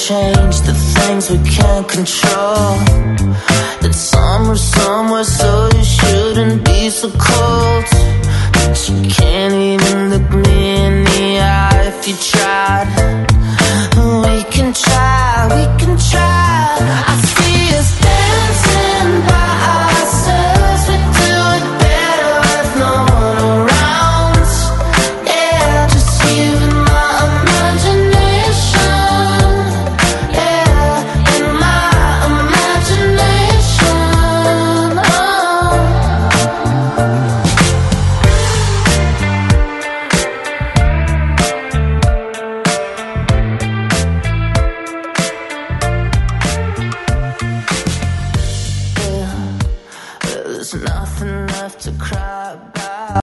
change the things we can't control. That summer somewhere, so you shouldn't be so cold. But you can't even look me